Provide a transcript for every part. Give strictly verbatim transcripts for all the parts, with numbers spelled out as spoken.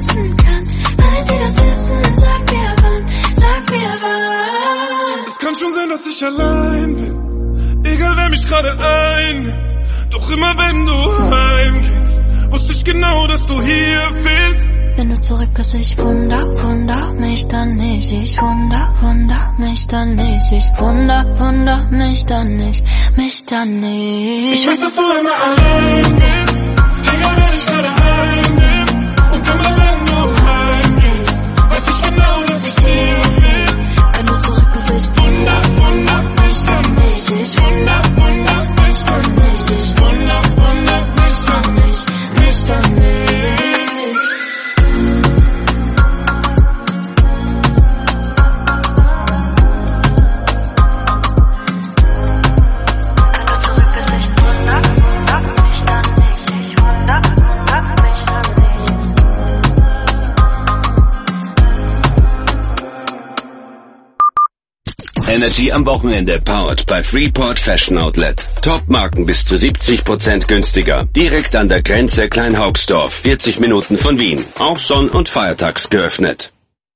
wissen kannst, weil sie das wissen. Sag mir wann, sag mir wann. Es kann schon sein, dass ich allein bin, egal wer mich gerade einnimmt. Doch immer wenn du heimgehst, wusste ich genau, dass du hier bist. Wenn du zurück bist, ich wunder, wunder mich dann nicht. Ich wunder, wunder mich dann nicht. Ich wunder, wunder mich dann nicht. Mich dann nicht. Ich weiß, dass du immer allein bist, egal wer dich gerade einnimmt. Und immer wenn du heimgehst, weiß ich genau, dass ich hier bin. Wenn du zurück bist, ich wunder, wunder mich dann nicht. Ich wunder, wunder mich dann nicht. Ich wunder, wunder mich dann nicht. Mich dann nicht. Energy am Wochenende, powered by Freeport Fashion Outlet. Top-Marken bis zu siebzig Prozent günstiger. Direkt an der Grenze Kleinhaugsdorf, vierzig Minuten von Wien. Auch sonn- und feiertags geöffnet.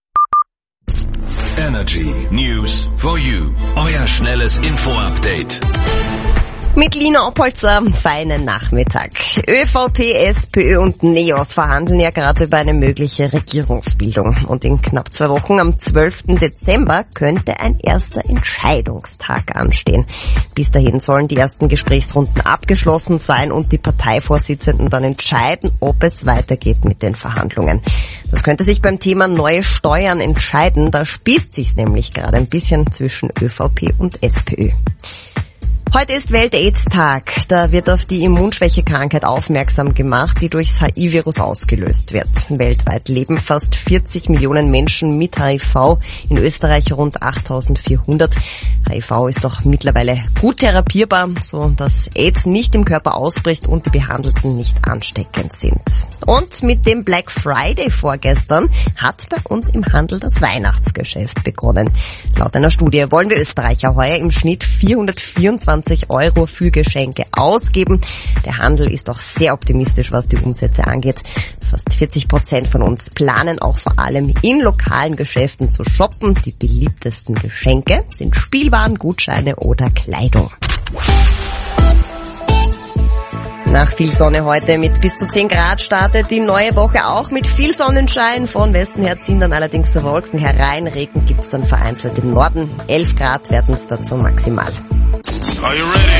Energy News for You. Euer schnelles Info-Update. Mit Lina Oppolzer, feinen Nachmittag. ÖVP, SPÖ und NEOS verhandeln ja gerade über eine mögliche Regierungsbildung. Und in knapp zwei Wochen, am zwölften Dezember, könnte ein erster Entscheidungstag anstehen. Bis dahin sollen die ersten Gesprächsrunden abgeschlossen sein und die Parteivorsitzenden dann entscheiden, ob es weitergeht mit den Verhandlungen. Das könnte sich beim Thema neue Steuern entscheiden. Da spießt sich's nämlich gerade ein bisschen zwischen ÖVP und SPÖ. Heute ist Welt-Aids-Tag. Da wird auf die Immunschwächekrankheit aufmerksam gemacht, die durchs H I V-Virus ausgelöst wird. Weltweit leben fast vierzig Millionen Menschen mit H I V, in Österreich rund achttausendvierhundert. H I V ist auch mittlerweile gut therapierbar, so dass AIDS nicht im Körper ausbricht und die Behandelten nicht ansteckend sind. Und mit dem Black Friday vorgestern hat bei uns im Handel das Weihnachtsgeschäft begonnen. Laut einer Studie wollen wir Österreicher heuer im Schnitt vierhundertvierundzwanzig Euro für Geschenke ausgeben. Der Handel ist auch sehr optimistisch, was die Umsätze angeht. Fast vierzig Prozent von uns planen auch vor allem in lokalen Geschäften zu shoppen. Die beliebtesten Geschenke sind Spielwaren, Gutscheine oder Kleidung. Nach viel Sonne heute mit bis zu zehn Grad startet die neue Woche auch mit viel Sonnenschein. Von Westen her ziehen dann allerdings Wolken herein. Regen gibt's dann vereinzelt im Norden. elf Grad werden es dazu maximal. Are you ready?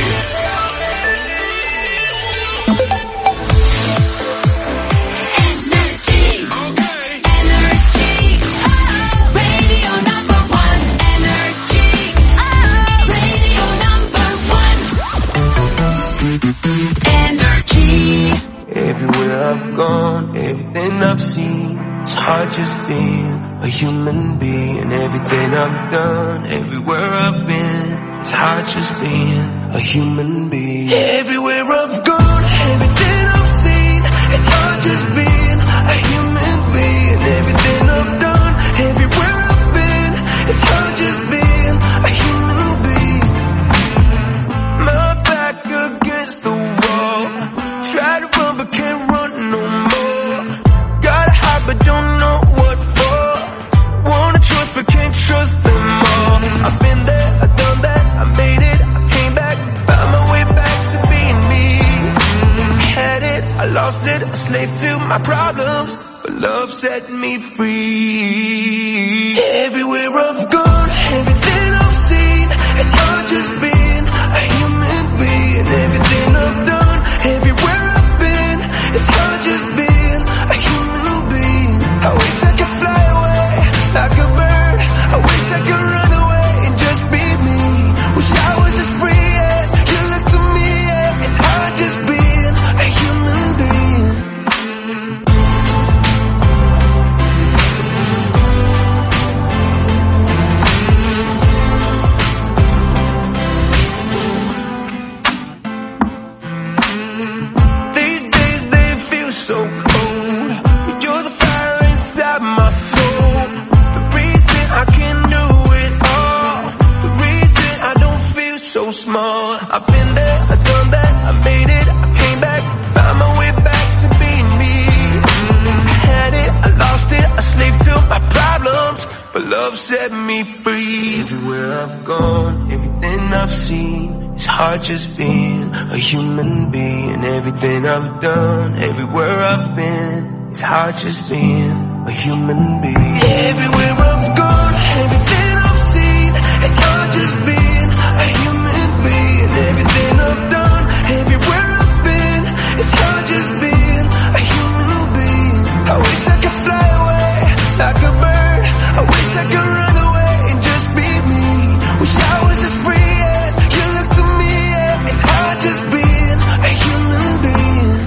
Everywhere I've gone, everything I've seen, it's hard just being a human being. Everything I've done, everywhere I've been, it's hard just being a human being. Everywhere I've gone, everything I've seen, it's hard just being a human being. Everything I've done, everywhere I've been, it's hard just being a human being. My back against the wall, try to run but can't run no more. Gotta hide but don't know what for. Wanna trust but can't trust them all. I've been there, I've done that, I made it, I came back, found my way back to being me. I had it, I lost it, a slave to my problems, but love set me free. Everywhere I've gone, everything I've seen, it's hard just being a human being. Everything I've done, everywhere I've been, it's hard just being a human being. I wish I could fly away like a bird. I wish I could run away and just be me. Wish I was as free as you look to me. Yeah. It's hard just being a human being. love set me free. Everywhere I've gone, everything I've seen, it's hard just being a human being. Everything I've done, everywhere I've been, it's hard just being a human being. Everywhere I've gone, everything I've seen, it's hard just being a human being. Everything I've done, everywhere I've been, it's hard just being a human being. I wish I could fly away like a bird. I wish I could run away and just be me. Wish I was as free as you look to me. Yeah. It's hard just being a human being.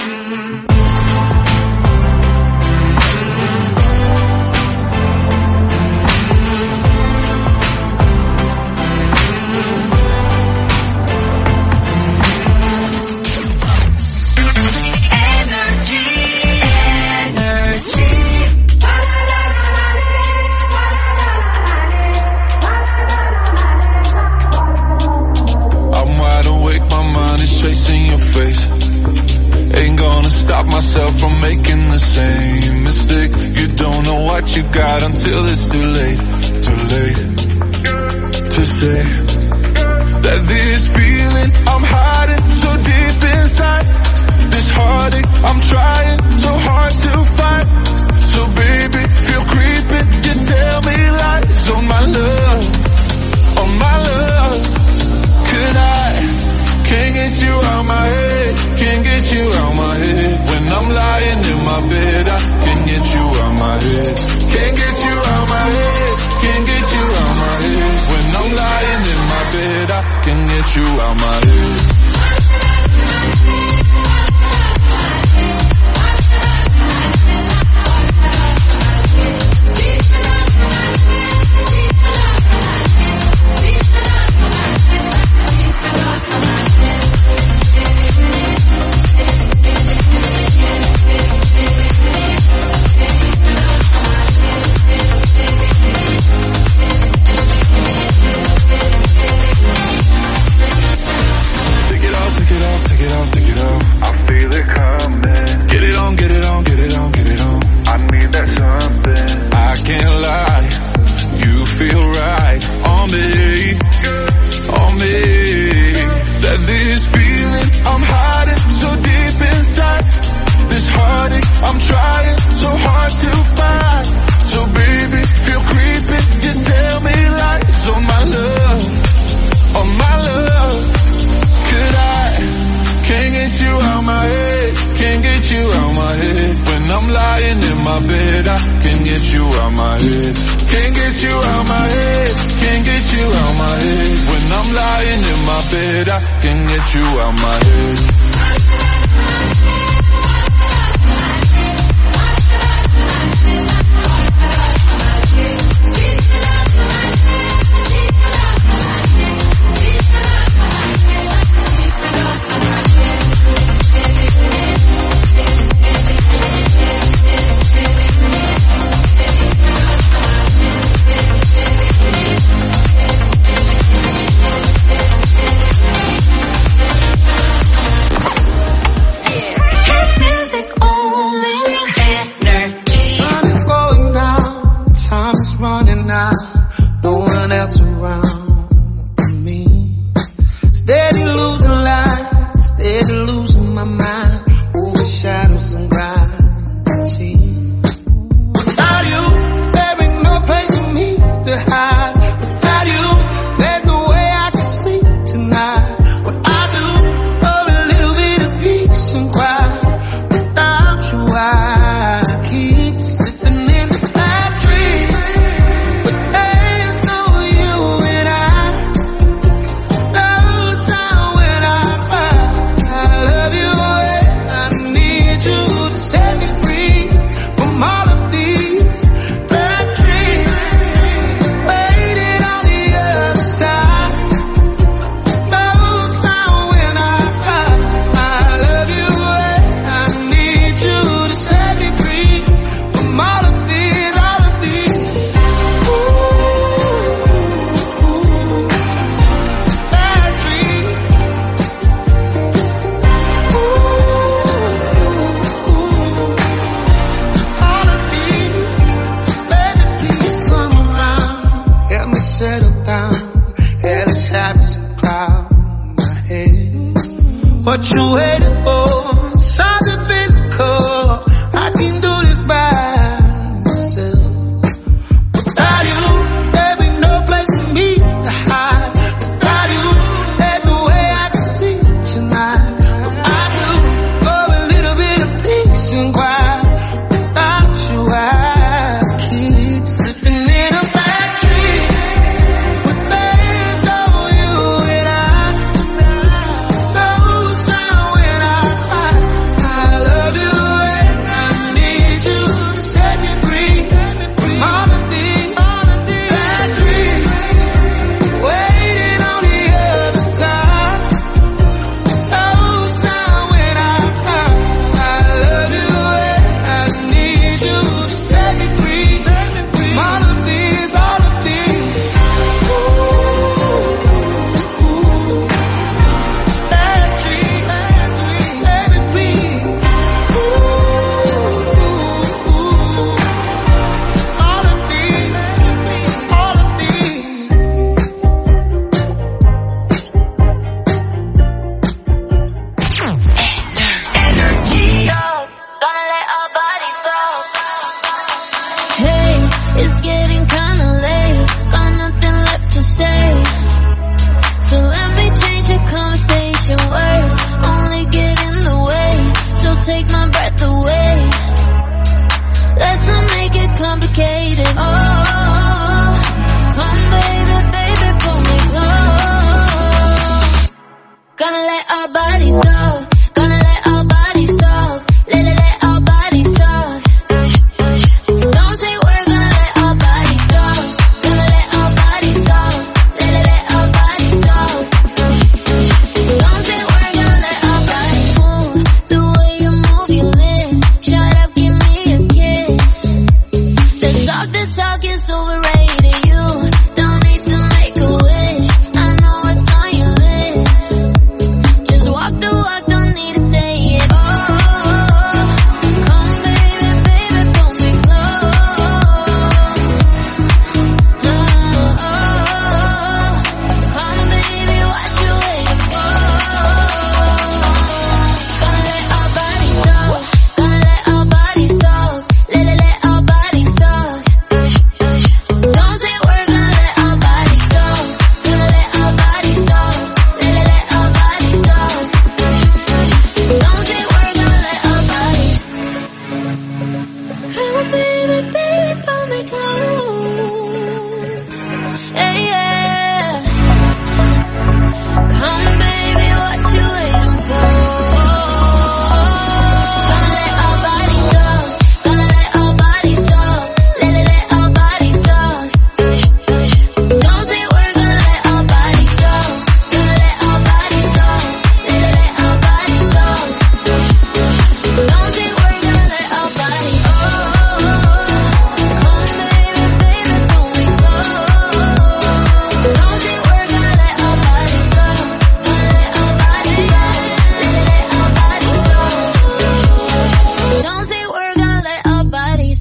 Chasing your face, ain't gonna stop myself from making the same mistake. You don't know what you got until it's too late, too late to say that this feeling I'm hiding so deep inside, this heartache I'm trying so hard to fight. So baby, feel creeping, just tell me lies on my love, on my love. Could I can't get you out my head, can't get you out my head. When I'm lying in my bed, I can't get you out my head. Can't get you out my head, can't get you out my head. When I'm lying in my bed, I can't get you out my head. It's getting kinda late, got nothing left to say. So let me change the conversation. Words only get in the way, so take my breath away. Let's not make it complicated. Oh, come baby, baby, pull me close. Gonna let our bodies talk. Gonna let our bodies talk. Let, let, let our bodies talk. Don't say we're gonna let our bodies talk. Gonna let our bodies talk. Let, let, let our bodies talk. Don't say we're gonna let our bodies move. The way you move your lips. Shut up, give me a kiss. The talk, the talk is overrated. You don't need to make a wish. I know what's on your list. Just walk the walk, don't need to say it. Oh, come baby, baby, pull me close. Oh, come baby, what you waiting for? Gonna let our bodies talk. Gonna let our bodies talk. Let, let, let our bodies talk. Don't say we're gonna let our bodies talk. Gonna let our bodies talk. Let, let, let our bodies talk. Don't say we're gonna let our bodies. Come on, baby, baby, pull me close. Yeah, yeah. Come, baby, what you waiting for? Gonna let our bodies talk. Gonna let our bodies talk. Let, let, let our bodies talk. Don't say we're gonna let our bodies talk. Gonna let our bodies talk. Let, let, let our bodies talk. Don't say we're gonna let our bodies talk. Come baby, baby, pull me close. Don't say we're gonna let our bodies talk. Gonna let our bodies talk. Let, let, let our bodies talk. Don't say we're gonna let our bodies.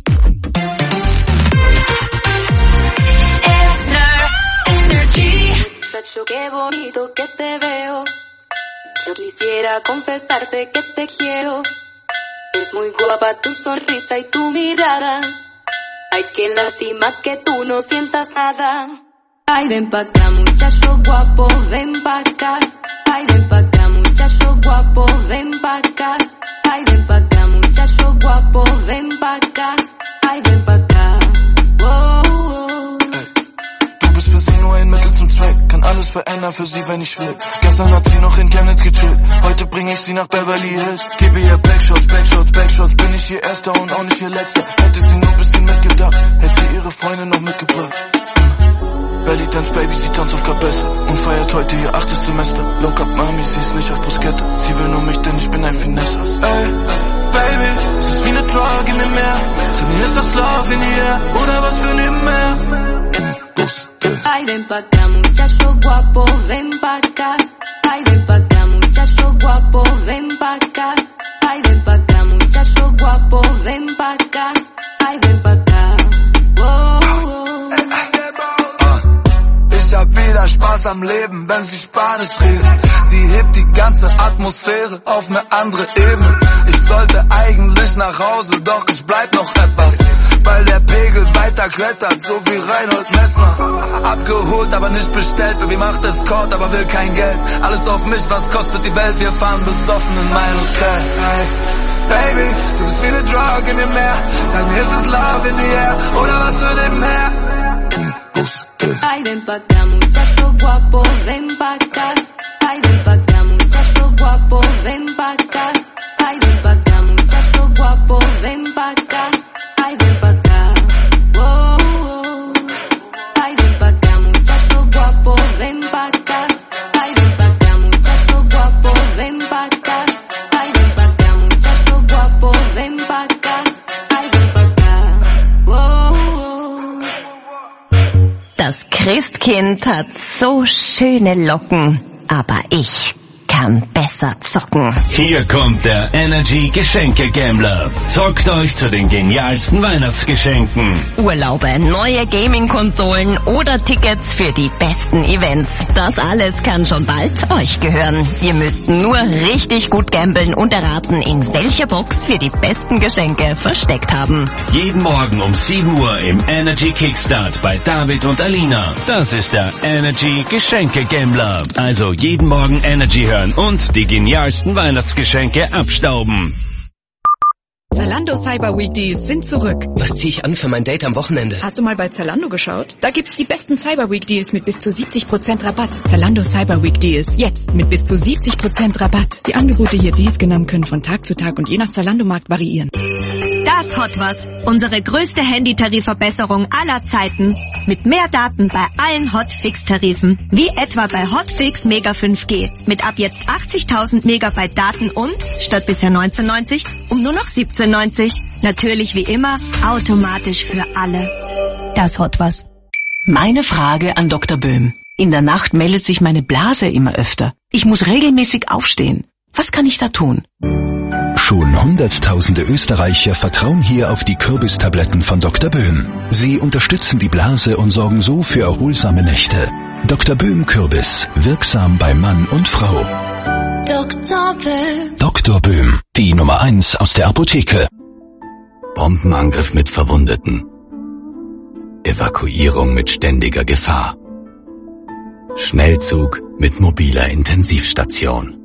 Muchacho, qué bonito que te veo. Yo quisiera confesarte que te quiero. Es muy guapa tu sonrisa y tu mirada. Ay, que lástima que tú no sientas nada. Ay, ven pa' acá, muchacho guapo, ven pa' acá. Ay, ven pa' acá, muchacho guapo, ven pa' acá. Ay, ven pa' acá, muchacho guapo, ven pa' acá. Ay, ven pa' acá. Oh, oh. Du bist für sie nur ein Mittel zum Zweck. Kann alles verändern für sie, wenn ich will. Gestern hat sie noch in Chemnitz gechillt. Heute bring ich sie nach Beverly Hills. Gebe ihr Backshots, Backshots, Backshots. Bin ich ihr Erster und auch nicht ihr Letzter. Hätte sie nur ein bisschen mitgedacht, hätte sie ihre Freunde noch mitgebracht. Belly Dance Baby, sie tanzt auf Kabesse und feiert heute ihr achtes Semester. Low Cup Mami, sie ist nicht auf Bruschetta. Sie will nur mich, denn ich bin ein Finesse. Ey, Baby, es ist wie ne Drug in dem Meer. Sag mir, ist das Love in the air oder was für nebenher? Ay, ven pa' acá, muchacho guapo, ven pa' acá. Ay, ven pa' acá, muchacho guapo, ven pa' acá. Ay, ven pa' acá, muchacho guapo, ven pa' acá. Ay, ven pa' acá. Oh, oh. Ich hab wieder Spaß am Leben, wenn sie Spanisch reden. Sie hebt die ganze Atmosphäre auf ne andere Ebene. Ich sollte eigentlich nach Hause, doch ich bleib noch etwas, weil der Pegel weiter klettert, so wie Reinhold Messner. Abgeholt, aber nicht bestellt, Baby macht Escort, aber will kein Geld. Alles auf mich, was kostet die Welt, wir fahren besoffen in mein Hotel. Hey, Baby, du bist wie ne Drug in dem Meer. Sag mir, ist es Love in the air oder was für nebenher? Ay, ven pa' acá, muchacho guapo, ven pa' acá. Ay, ven pa' acá, muchacho guapo, ven pa' acá. Ay, ven pa' acá, muchacho guapo, ven pa' acá. Ay, ven pa' acá. Oh, oh. Ay, ven pa' acá, muchacho guapo, ven pa' acá. Ay, ven pa' acá, muchacho guapo, ven pa' acá. Ay, ven pa' acá, muchacho guapo, ven pa' acá. Ay, ven pa' acá. Oh, oh. Das Christkind hat so schöne Locken, aber ich kann kann besser zocken. Hier kommt der Energy Geschenke Gambler. Zockt euch zu den genialsten Weihnachtsgeschenken. Urlaube, neue Gaming-Konsolen oder Tickets für die besten Events. Das alles kann schon bald euch gehören. Ihr müsst nur richtig gut gambeln und erraten, in welcher Box wir die besten Geschenke versteckt haben. Jeden Morgen um sieben Uhr im Energy Kickstart bei David und Alina. Das ist der Energy Geschenke Gambler. Also jeden Morgen Energy hören und die genialsten Weihnachtsgeschenke abstauben. Zalando Cyber Week Deals sind zurück. Was ziehe ich an für mein Date am Wochenende? Hast du mal bei Zalando geschaut? Da gibt's die besten Cyber Week Deals mit bis zu siebzig Prozent Rabatt. Zalando Cyber Week Deals. Jetzt mit bis zu siebzig Prozent Rabatt. Die Angebote hier Deals genannt können von Tag zu Tag und je nach Zalando-Markt variieren. Das Hot Was. Unsere größte Handytarifverbesserung aller Zeiten. Mit mehr Daten bei allen Hotfix-Tarifen. Wie etwa bei Hotfix Mega fünf G. Mit ab jetzt achtzigtausend Megabyte Daten und, statt bisher neunzehnhundert neunzig, um nur noch siebzehn neunzig. Natürlich wie immer, automatisch für alle. Das Hot Was. Meine Frage an Doktor Böhm. In der Nacht meldet sich meine Blase immer öfter. Ich muss regelmäßig aufstehen. Was kann ich da tun? Schon hunderttausende Österreicher vertrauen hier auf die Kürbistabletten von Doktor Böhm. Sie unterstützen die Blase und sorgen so für erholsame Nächte. Doktor Böhm Kürbis, wirksam bei Mann und Frau. Doktor Böhm. Doktor Böhm, die Nummer eins aus der Apotheke. Bombenangriff mit Verwundeten. Evakuierung mit ständiger Gefahr. Schnellzug mit mobiler Intensivstation.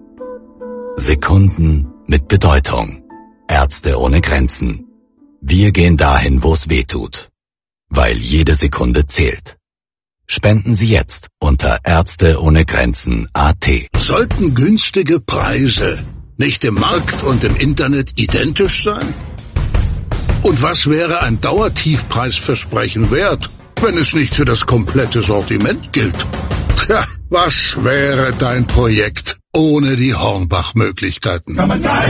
Sekunden mit Bedeutung. Ärzte ohne Grenzen. Wir gehen dahin, wo es weh tut. Weil jede Sekunde zählt. Spenden Sie jetzt unter Ärzte ohne Grenzen Punkt at. Sollten günstige Preise nicht im Markt und im Internet identisch sein? Und was wäre ein Dauertiefpreisversprechen wert, wenn es nicht für das komplette Sortiment gilt? Tja, was wäre dein Projekt ohne die Hornbach-Möglichkeiten?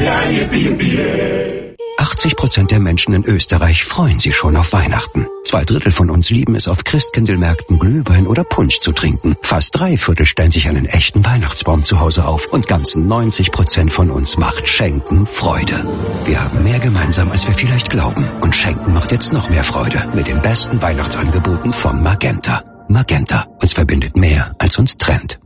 achtzig Prozent der Menschen in Österreich freuen sich schon auf Weihnachten. Zwei Drittel von uns lieben es, auf Christkindlmärkten Glühwein oder Punsch zu trinken. Fast drei Viertel stellen sich einen echten Weihnachtsbaum zu Hause auf. Und ganzen neunzig Prozent von uns macht Schenken Freude. Wir haben mehr gemeinsam, als wir vielleicht glauben. Und Schenken macht jetzt noch mehr Freude mit den besten Weihnachtsangeboten von Magenta. Magenta. Uns verbindet mehr, als uns trennt.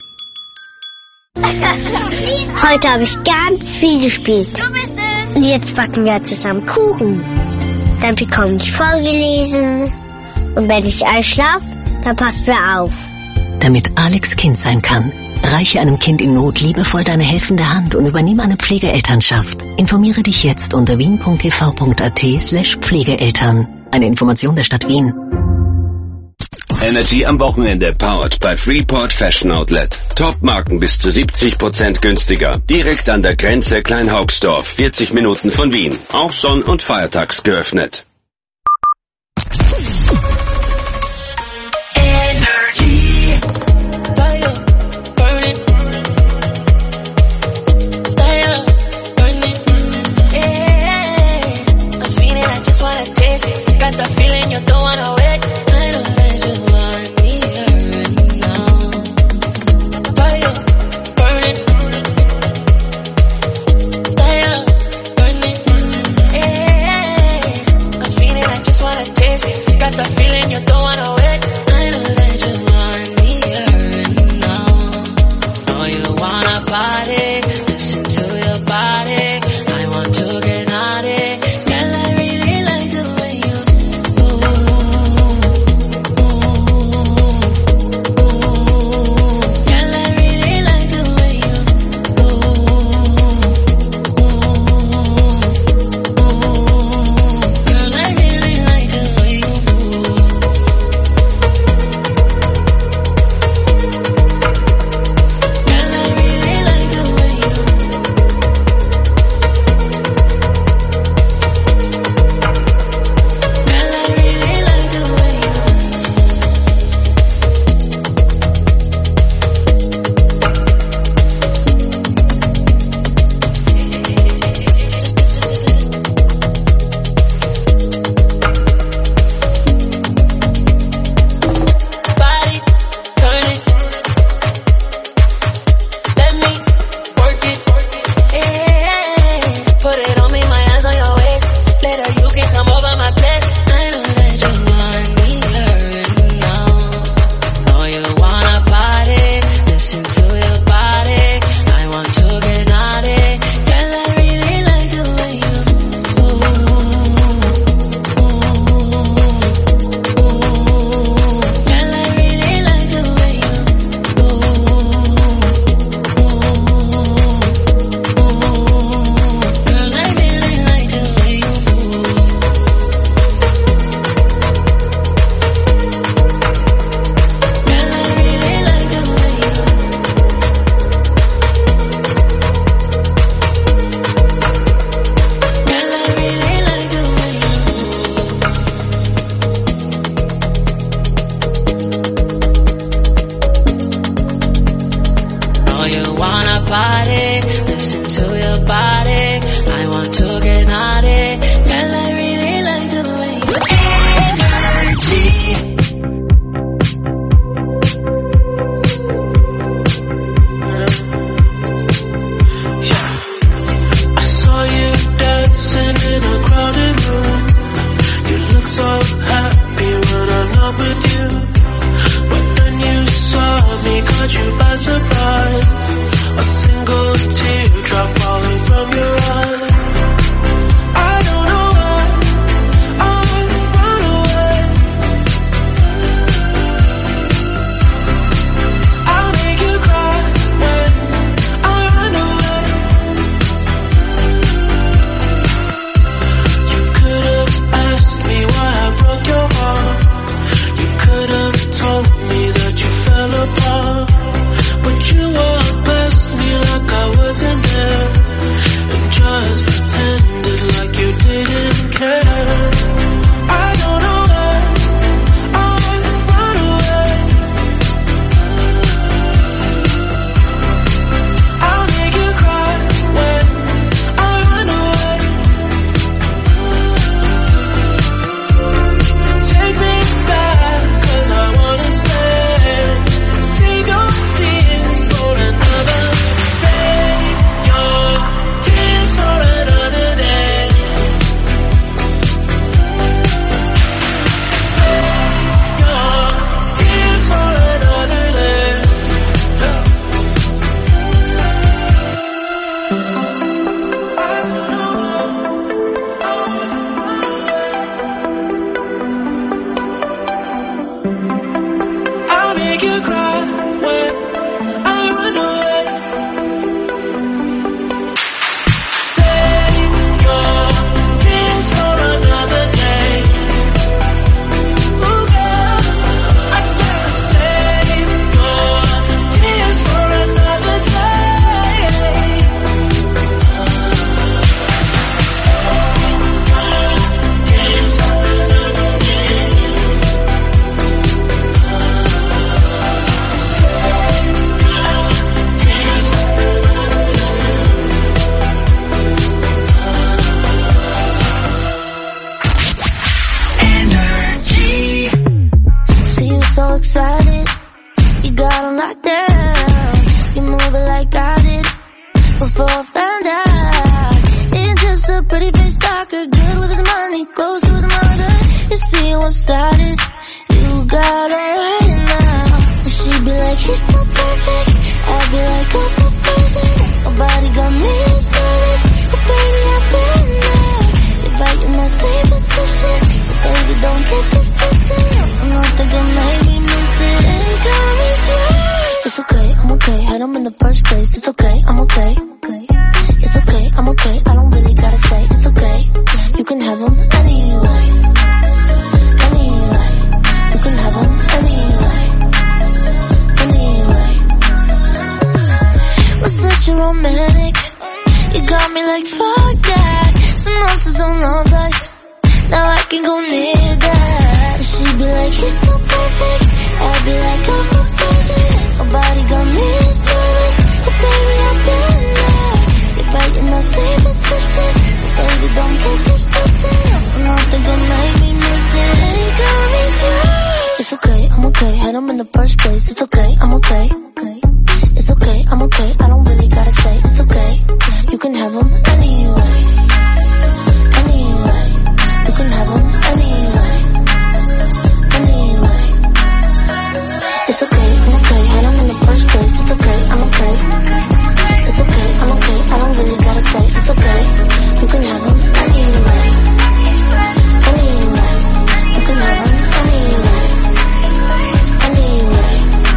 Heute habe ich ganz viel gespielt. Und jetzt backen wir zusammen Kuchen. Dann bekomme ich vorgelesen. Und wenn ich einschlafe, dann passt mir auf. Damit Alex Kind sein kann, reiche einem Kind in Not liebevoll deine helfende Hand und übernehme eine Pflegeelternschaft. Informiere dich jetzt unter wien punkt t v punkt a t slash Pflegeeltern. Eine Information der Stadt Wien. Energy am Wochenende, powered by Freeport Fashion Outlet. Top-Marken bis zu siebzig Prozent günstiger. Direkt an der Grenze Kleinhaugsdorf, vierzig Minuten von Wien. Auch sonn- und feiertags geöffnet. before I found out. Ain't just a pretty face talker, good with his money, close to his mother. You see one sided, you got her right now. She'd be like, he's so perfect, I'd be like, oh, oh, crazy. Nobody got me as nervous, oh baby, I've been there. You're right in that same position, so baby, don't get this twisted. I'm not thinking maybe miss it, ain't got me serious. It's okay, I'm okay, had him in the first place. It's okay, I'm okay. It's okay, I'm okay, I don't really gotta say. It's okay, you can have him anyway. Anyway, you can have him anyway. Anyway, we're such a romantic. You got me like fuck that. Some monsters on our backs, now I can go near that. She'd be like, he's so perfect, I'd be like, I'm so crazy. Nobody got me as nervous, but baby, I've been there. You're right in that same position, so baby, don't get this twisted. I'm not thinking make me miss it, ain't got me serious. It's okay, I'm okay, had him in the first place. It's okay, I'm okay. It's okay, I'm okay, I don't really gotta say. It's okay, you can have him anyway. Anyway, you can have him anyway. Anyway, it's okay, I'm okay, had him in the first place. It's okay, I'm okay. It's okay, I'm okay, I don't really gotta say. It's okay, you can have him anyway. Anyway, you can have him anyway. Anyway.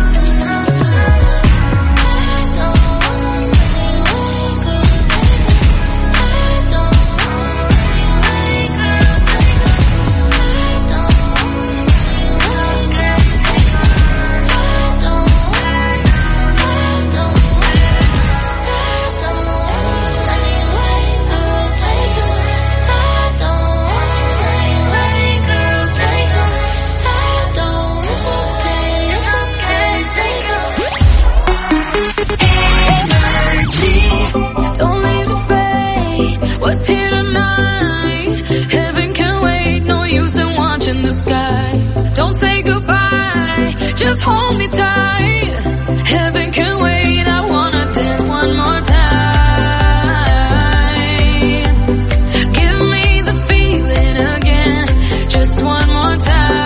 Don't leave the fate, what's here tonight? Heaven can wait, no use in watching the sky. Don't say goodbye, just hold me tight. Heaven can wait, I wanna dance one more time. Give me the feeling again, just one more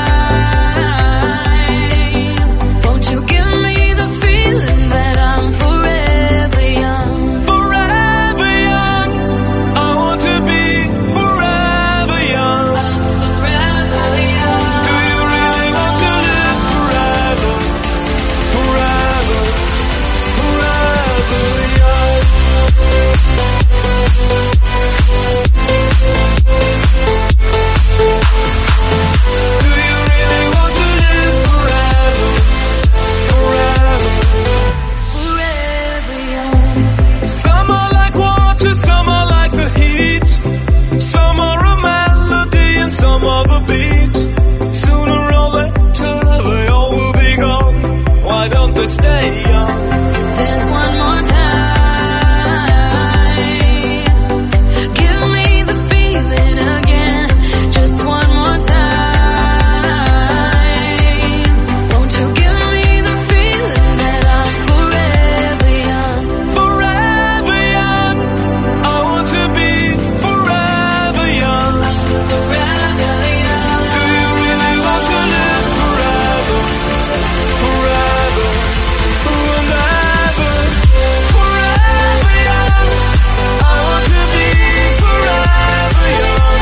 time. Won't you give me the feeling that I'm forever young? Forever young, I want to be forever young. Forever young. Do you really want to live forever? Forever, forever young. Do you really want to live forever? Forever, Forever young. some are like water, some are like the heat. Some are a melody and some are the beat. Sooner or later they all will be gone. Why don't they stay young? Dance one more time. Give me the feeling again, just one more time. Won't you give me the feeling that I'm forever young? Forever young, I want to be forever young. Forever young. Do you really want to live forever? Forever, and ever. Forever young, I want to be forever young.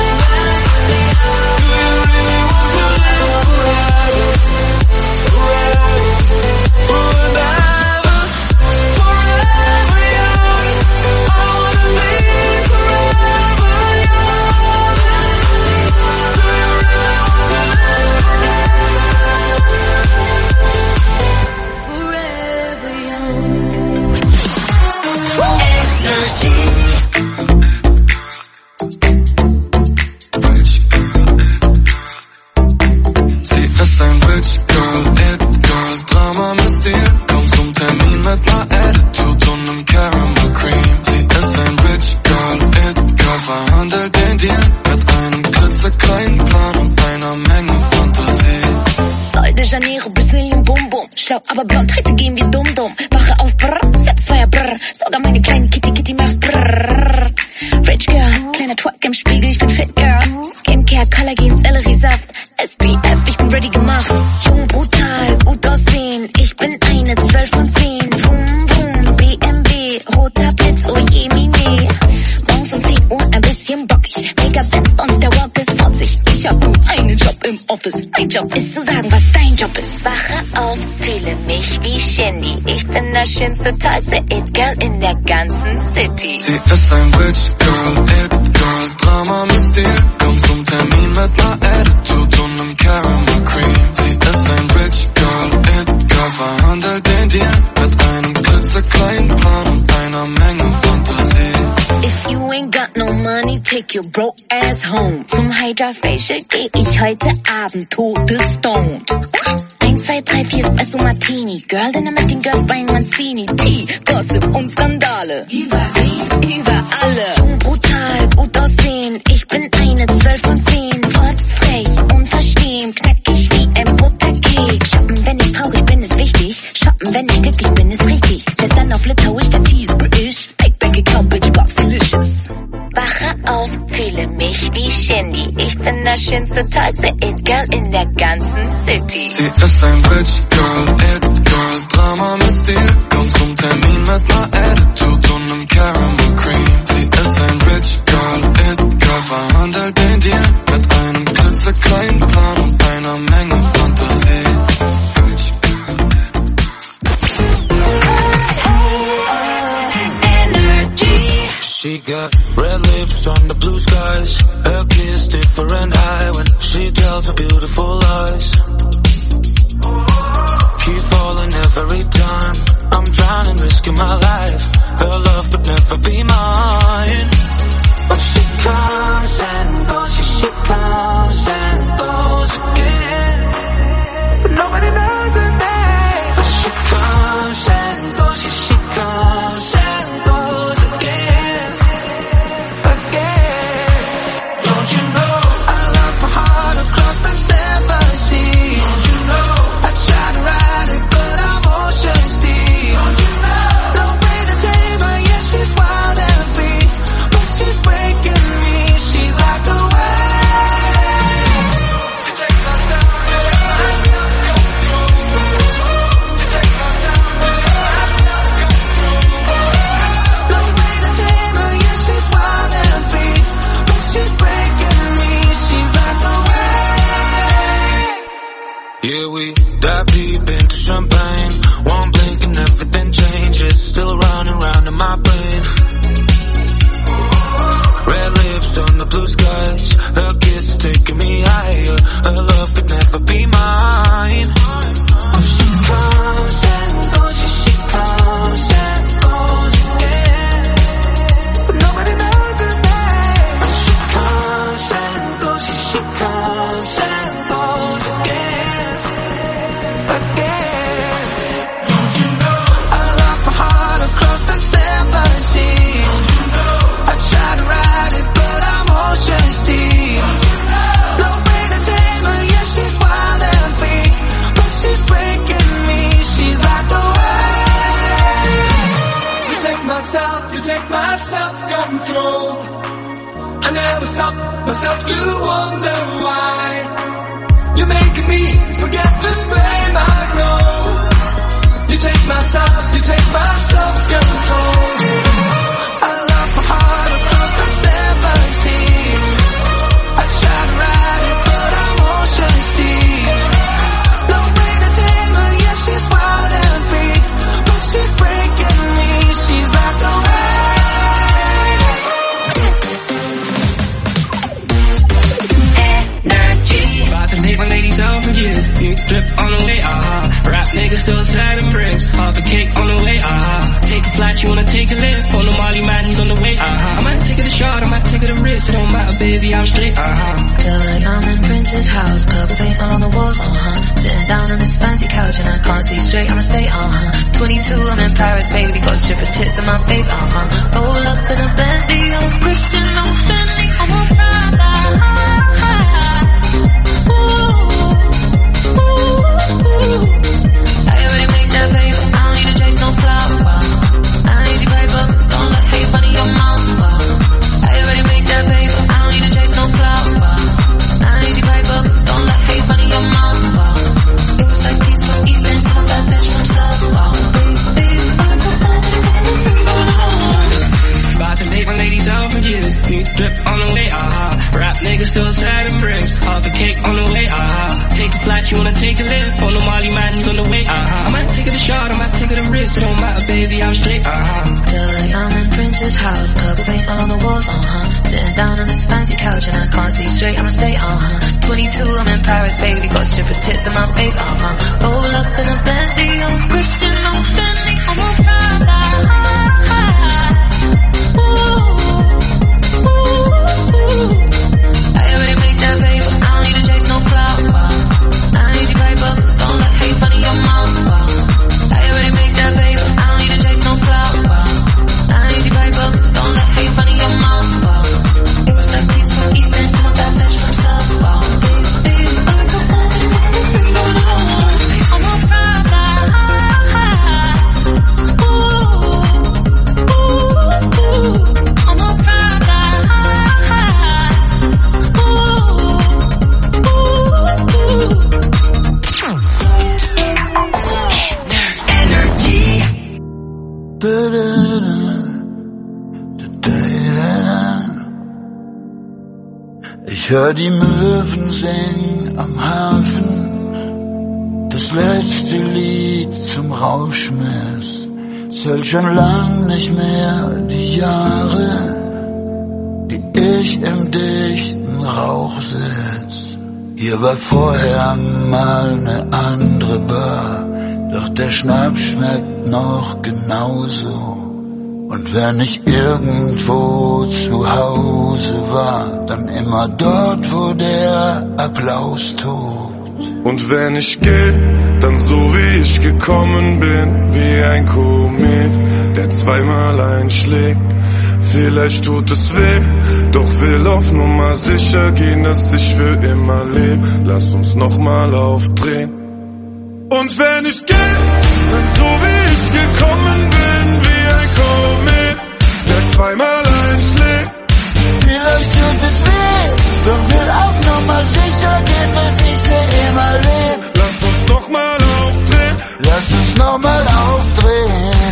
Do you really want to live forever? Forever, and ever. Forever young, I want to be forever young. Do you really want to live Forever young. Sie ist ein Rich Girl, It Girl, Drama mit Stil. Kommt zum Termin mit ner Attitude und nem Caramel Cream. Sie ist ein Rich Girl, It Girl, verhandelt den Deal mit einem klitzekleinen Plan und einer Menge Fantasie. Sol de Janeiro, Brazilian Bum Bum. Schlau, aber blond, heute gehen wir dumm dumm. Wache auf, brr, setz Feuer, brr. Sogar meine kleine Kitty Kitty macht brrrr. Rich Girl, kleiner Twerk im Spiegel, ich bin fit, Girl. Skincare, Kollagen, Selleriesaft. S P F, ich bin ready gemacht. Jung, brutal, gut aussehen. Ich bin eine zwölf von zehn. Boom, boom, B M W, roter Blitz, oh je, mine. Morgens um zehn Uhr ein bisschen bockig. Make-up setzt und der Walk ist fotzig. Ich hab nur einen Job im Office. Mein Job ist zu sagen, was dein Job ist. Wache auf, fühle mich wie Shindy. Ich bin das schönste, tollste It-Girl in der ganzen City. Sie ist ein Rich Girl, It-Girl, Drama mit Stil. Komm zum Termin mit ner Attitude und nem Caramel Cream. Sie ist ein Rich Girl, It-Girl, verhandelt den Deal mit einem klitzekleinen Plan und einer Menge Fantasie. If you ain't got no money, take your broke ass home. Zum Hydra Facial geh ich heute Abend todestoned. eins, zwei, drei, vier Espresso Martini. Girl, Dinner mit den Girls bei Mancini. Tea, Gossip und Skandale. Überall, überall. Jung, brutal, gut aussehen. Ich bin eine zwölf von zehn. Frech, unverstehen. Knackig wie ein Butterkeks. Shoppen, wenn ich traurig bin, ist wichtig. Shoppen, wenn ich glücklich bin, ist richtig. Der Sun auf Litauisch, der Tee ist British. Big Bag gekauft, Bitch, Bob's delicious. Wache auf, fühle mich wie Shindy. Ich bin das schönste, tollste It-Girl in der ganzen City. Sie ist ein Rich Girl, It-Girl, Drama mit Stil. Komm zum Termin mit ner Attitude und nem Caramel Cream. Sie ist ein Rich Girl, It-Girl, verhandelt den Deal mit einem klitzekleinen Plan und einer Menge Fantasie. She got red lips on the blue skies. Her kiss different high when she tells her beautiful lies. Keep falling every time. I'm drowning, risking my life. Her love could never be mine. But she comes and goes, she, she comes and goes again. But nobody knows her name. But she comes and goes, she, she comes and goes again. Don't you know I love my heart across the seven seas? Don't you know I try to ride it, but I'm ocean deep. Don't you know no way to tame her, yeah, she's wild and free, but she's breaking me. She's like a wave. You take my time, you take my no way to tame her, yeah, she's wild and free, but she's breaking me. She's like a wave. Yeah, we dive deep into champagne. One blink and everything changes. Still running round in my brain. Red lips on the blue skies. Her kiss is taking me higher. Her love could never be mine. Oh, she comes and goes, she, she comes and goes again. But nobody knows her name. But she comes and goes, she, she comes and goes again. Again. Don't you know I lost my heart across the seven seas? Don't you know I try to ride it, but I'm ocean deep. Don't you know no way to tame her, yeah, she's wild and free, but she's breaking me. She's like a wave. You take myself, you take my self-control. I never stop myself to wonder why. You're making me forget to play my role. You take myself, you take my self-control. I lost my heart across the seven seas. I try to ride it, but I'm ocean deep. No way to tame her, yeah, she's wild and free, but she's breaking me. She's like a About to take my ladies out for years. New drip on the way, uh-huh. Rap niggas still sad and bricks. Half a cake on the way, uh-huh. Take a flight, you wanna take a lift. On the Molly man, he's on the way, uh-huh. I might take it a shot, I might take it a risk. It don't matter, baby, I'm straight, uh-huh. Feel like I'm in Prince's house. Purple paint all on the walls, uh-huh. Sitting down on this fancy couch and I can't see straight, I'ma stay, uh-huh. twenty-two, I'm in Paris, baby. Got strippers' tits in my face, uh-huh. Roll up in a Bentley, I'm Christian, I'm Fendi, I'm a Prada. I already make that paper, I don't need to chase no flower. I ain't a cake on the way, uh-huh. Take a flight, you wanna take a lift. On the Molly man, he's on the way, uh-huh. I might take it a shot, I might take it a risk. It don't matter, baby, I'm straight, uh-huh. Feel like I'm in Prince's house, purple paint all on the walls, uh-huh. Sitting down on this fancy couch and I can't see straight, I'ma stay, uh-huh. twenty-two, I'm in Paris, baby, got strippers' tits in my face, uh-huh. Roll up in a Bentley, I'm Christian, I'm Fendi, I'm a Prada. Ooh, ooh, ooh. I already make that paper, I don't need to chase no clout, wow. I don't need your paper, don't let hate fun in your mouth, wow. I already make that paper, I don't need to chase no clout, wow. I don't need your paper, don't let hate fun in your mouth, wow. It was like peace from East End and a bad bitch from South, wow. Big, big, I got all the things going on. I'm a Prada. Ooh, ooh, ooh. I'm a Prada. Ich hör die Möwen singen am Hafen, das letzte Lied zum Rauschmiss. Zählt schon lang nicht mehr die Jahre, die ich im dichten Rauch sitz. Hier war vorher mal ne andere Bar, doch der Schnaps schmeckt noch genauso. Und wenn ich irgendwo zu Hause war, dann immer dort, wo der Applaus tobt. Und wenn ich geh, dann so wie ich gekommen bin, wie ein Komet, der zweimal einschlägt. Vielleicht tut es weh, doch will auf Nummer sicher gehen, dass ich für immer leb. Lass uns nochmal aufdrehen. Und wenn ich geh, dann so wie ich gekommen bin, wie ein Komet, der zweimal einschlägt. Vielleicht tut es weh, doch will auf Nummer sicher gehen, dass ich für immer leb. Lass uns nochmal aufdrehen. Lass uns nochmal aufdrehen.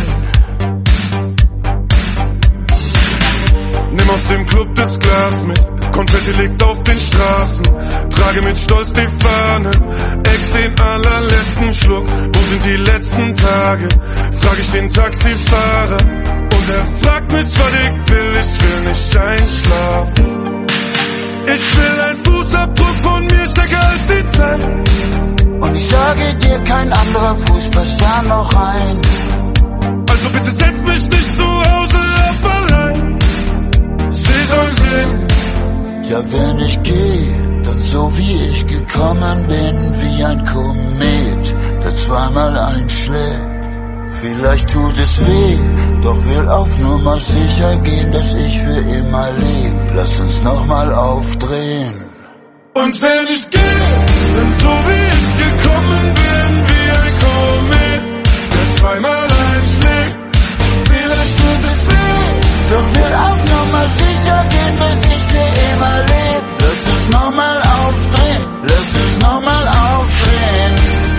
Nimm aus dem Club das Glas mit, Konfetti liegt auf den Straßen. Trage mit Stolz die Fahne, ex den allerletzten Schluck. Wo sind die letzten Tage? Frag ich den Taxifahrer. Und er fragt mich, was ich will, ich will nicht einschlafen. Ich will ein Fußabdruck von mir, stärker als die Zeit. Und ich sage dir, kein anderer Fuß passt da noch rein. Also bitte setz mich nicht zu Hause ab allein. Sie soll sehen. Ja, wenn ich gehe, dann so wie ich gekommen bin, wie ein Komet, der zweimal einschlägt. Vielleicht tut es weh, doch will auf Nummer sicher gehen, dass ich für immer leb. Lass uns nochmal aufdrehen. Und wenn ich gehe, dann so wie ich gekommen bin, wie ein Komet, der zweimal einschlägt. Vielleicht tut es weh, doch will auf Nummer sicher gehen, dass ich für immer leb. Lass uns nochmal aufdrehen, lass uns nochmal aufdrehen.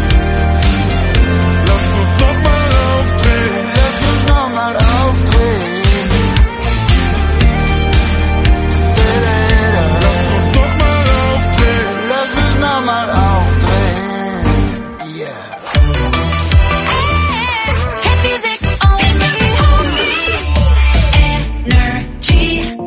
Lass uns nochmal aufdrehen. Lass uns nochmal aufdrehen. Lass uns nochmal aufdrehen. Lass uns nochmal aufdrehen. Yeah. Hit music only. Energy.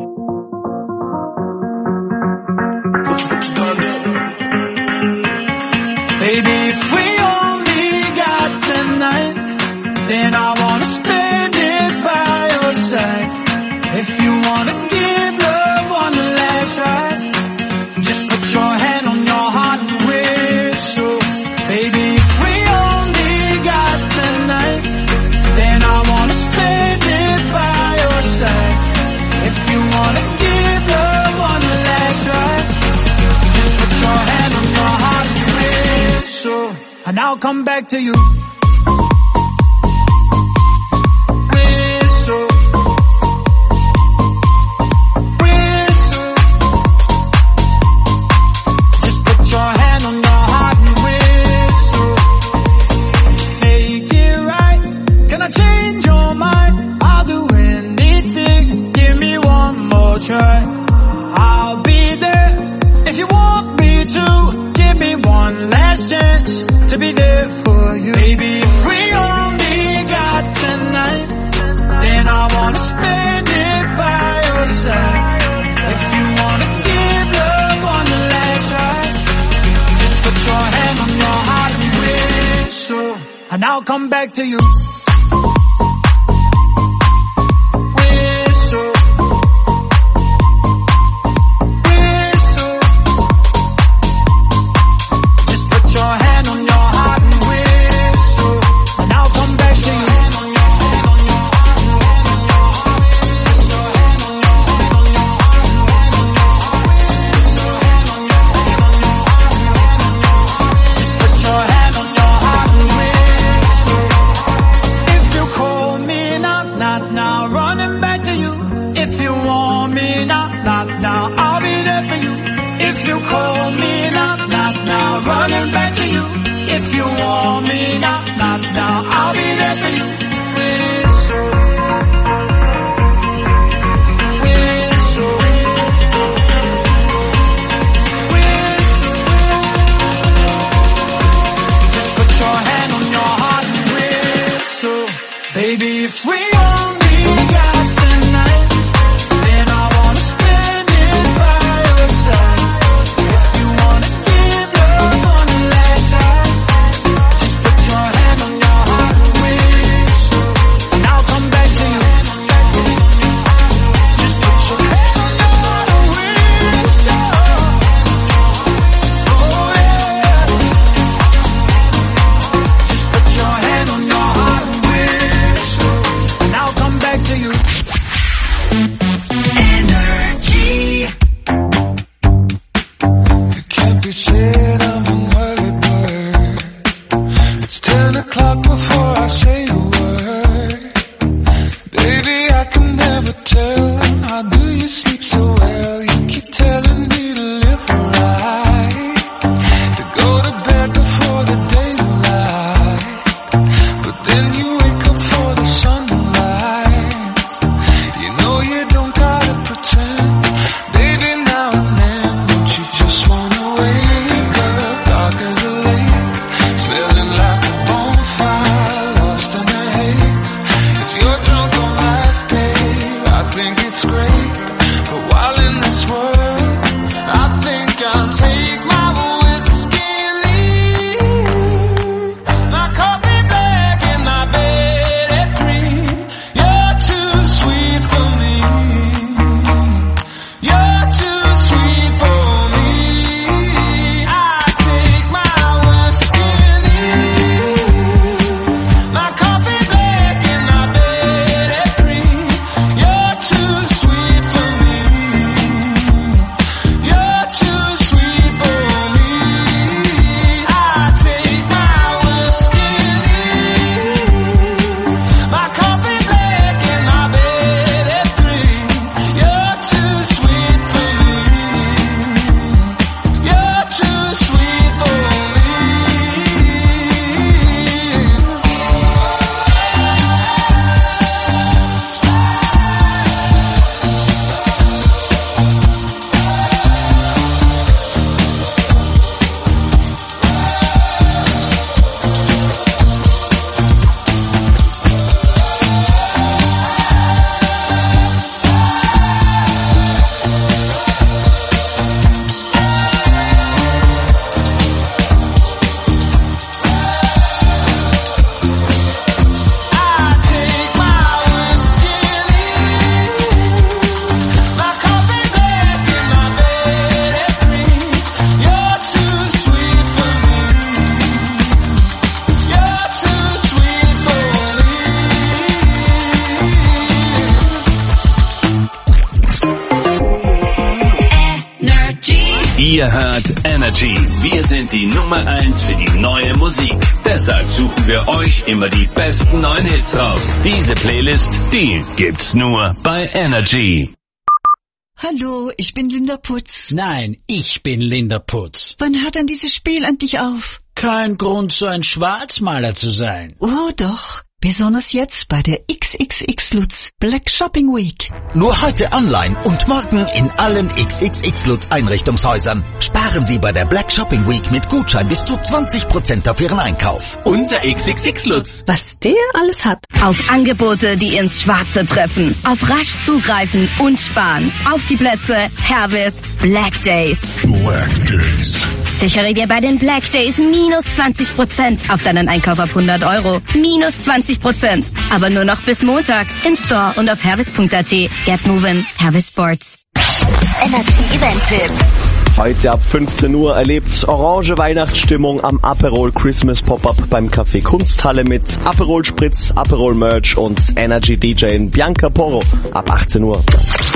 Baby, if we only got tonight, then I wanna spend it by your side. If you wanna give love one last try, just put your hand on your heart and whistle. Baby, if we only got tonight, then I wanna spend it by your side. If you wanna give love one last try, just put your hand on your heart and whistle, and I'll come back to you. Whistle, whistle. Just put your hand on your heart and whistle. Make it right. Can I change your mind? I'll do anything. Give me one more try. I'll be there if you want me to. and I'll come back to you. Ihr hört Energy. Wir sind die Nummer eins für die neue Musik. Deshalb suchen wir euch immer die besten neuen Hits raus. Diese Playlist, die gibt's nur bei Energy. Hallo, ich bin Linda Putz. Nein, ich bin Linda Putz. Wann hört denn dieses Spiel endlich auf? Kein Grund, so ein Schwarzmaler zu sein. Oh, doch. Besonders jetzt bei der X X X Lutz Black Shopping Week. Nur heute online und morgen in allen X X X Lutz Einrichtungshäusern. Sparen Sie bei der Black Shopping Week mit Gutschein bis zu zwanzig Prozent auf Ihren Einkauf. Unser X X X Lutz. Was der alles hat. Auf Angebote, die ins Schwarze treffen. Auf rasch zugreifen und sparen. Auf die Plätze Hervis Black Days. Black Days. Sichere dir bei den Black Days minus zwanzig Prozent auf deinen Einkauf ab hundert Euro. Minus zwanzig Prozent. Aber nur noch bis Montag im Store und auf hervis punkt a t. Get moving. Hervis Sports. Energy Event-Tipp. Heute ab fünfzehn Uhr erlebt orange Weihnachtsstimmung am Aperol Christmas Pop-Up beim Café Kunsthalle mit Aperol Spritz, Aperol Merch und Energy D J Bianca Porro ab achtzehn Uhr.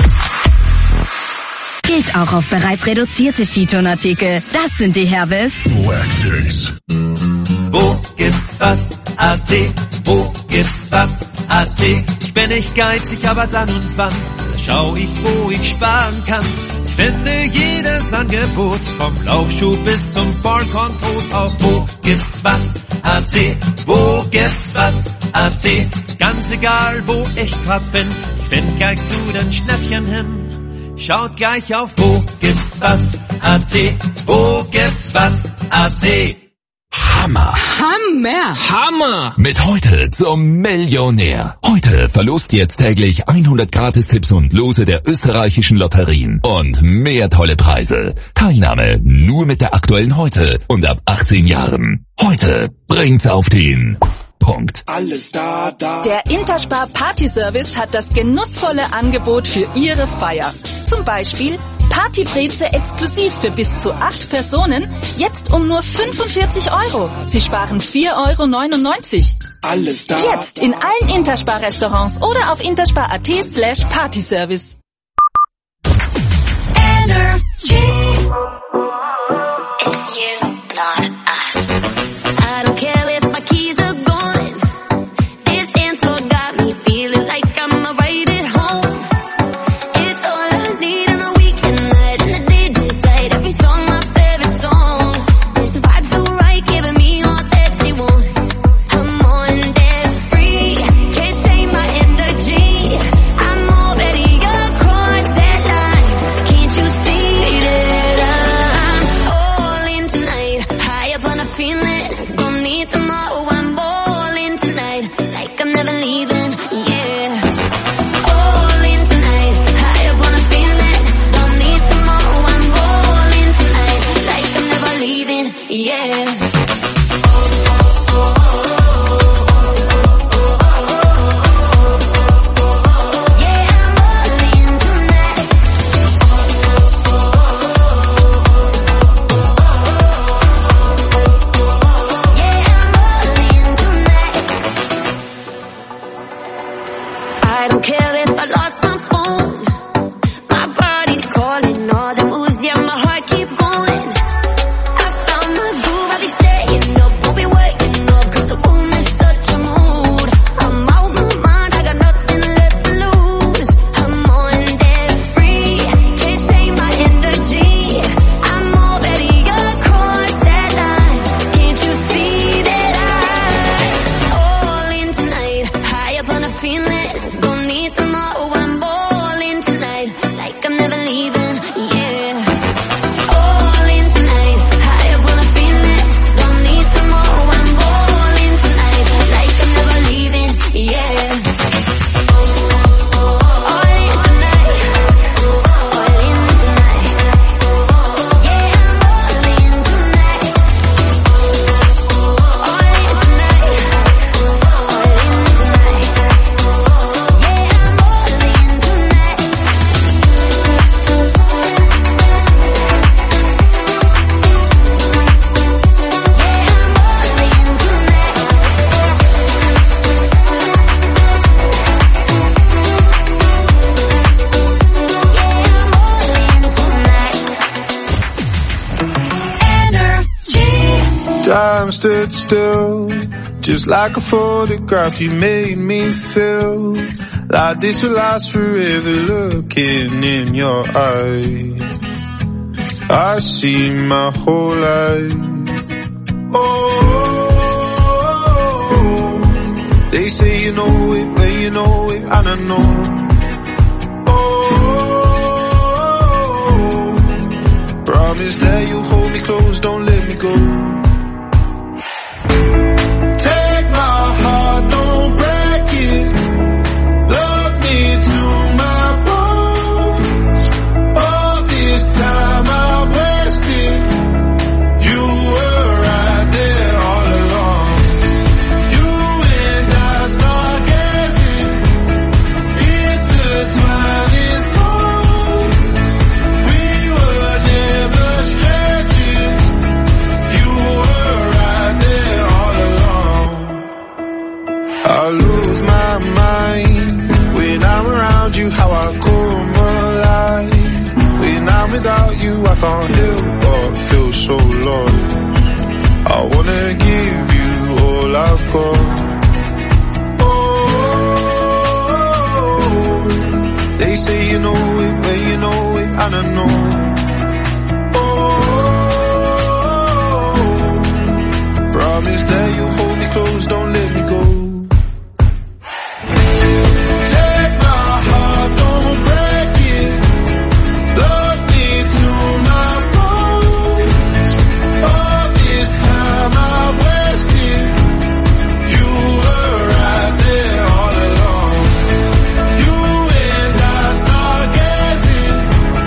Gilt auch auf bereits reduzierte Skitonartikel. Das sind die Hervis Black Days. Wo gibt's was? A T. Wo gibt's was? A T. Ich bin nicht geizig, aber dann und wann da schau ich, wo ich sparen kann. Ich finde jedes Angebot vom Laufschuh bis zum Vollkornbrot auf. Wo gibt's was? A T. Wo gibt's was? A T. Ganz egal, wo ich grad bin, ich bin gleich zu den Schnäppchen hin. Schaut gleich auf, wo gibt's was? A T. Wo gibt's was? A T. Hammer. Hammer. Hammer. Mit heute zum Millionär. Heute verlost jetzt täglich hundert Gratistipps und Lose der österreichischen Lotterien. Und mehr tolle Preise. Teilnahme nur mit der aktuellen Heute und ab achtzehn Jahren. Heute bringt's auf den Punkt. Alles da, da. Der Interspar Party Service hat das genussvolle Angebot für Ihre Feier. Zum Beispiel Partybreze exklusiv für bis zu acht Personen, jetzt um nur fünfundvierzig Euro. Sie sparen vier Euro neunundneunzig. Alles da. Jetzt in allen Interspar-Restaurants oder auf interspar punkt at slash partyservice. Energy. It's you, not us. I don't care if my keys are gone. This dance floor got me feeling like I'm right at home. It's all I need on a weekend night and the D J played every song, my favorite song. This vibe's so right, giving me all that she wants. I'm on that free, can't take my energy. I'm already across that line. Can't you see that I'm all in tonight? High up on a feeling, don't need tomorrow. I'm all in tonight, like I'm never leaving. Yeah, all in tonight. High up on a feeling, don't need tomorrow. I'm all in tonight, like I'm never leaving. Yeah. I don't care if I lost my phone. My body's calling, all the moves, yeah, my heart keep going. I found my groove, I'll be staying up, won't be waking up, cause the room is such a mood. I'm out my mind, I got nothing left to lose. I'm on that free, can't take my energy. I'm already across that line. Can't you see that I'm all in tonight? High up on a feeling, don't need tomorrow. I'm all in tonight, like I'm never leaving. Yeah, all in tonight. High up on a feeling, don't need tomorrow. I'm all in tonight, like I'm never leaving. Yeah, all in tonight, all in tonight. Yeah, I'm all in tonight, all in tonight, all in tonight. Yeah, I'm all in tonight. Time stood still, just like a photograph. You made me feel like this will last forever. Looking in your eyes, I see my whole life. Oh, They say you know it, but you know it, and I know. Oh, promise that you hold me close, don't let me go. Take my heart, don't break it. Love me to my bones. All this time I've wasted. You were right there all along. You and I start gazing, intertwining souls. We were never strangers. You were right there all along. I lose my mind when I'm around you, how I come alive. When I'm without you, I can't help but feel so lost. I wanna give you all I've got. Oh, they say you know it, but you know it, and I know. Oh, promise that you hold me close, don't let me go. Take my heart, don't break it. Love me to my bones. All this time I've wasted. You were right there all along. You and I start gazing,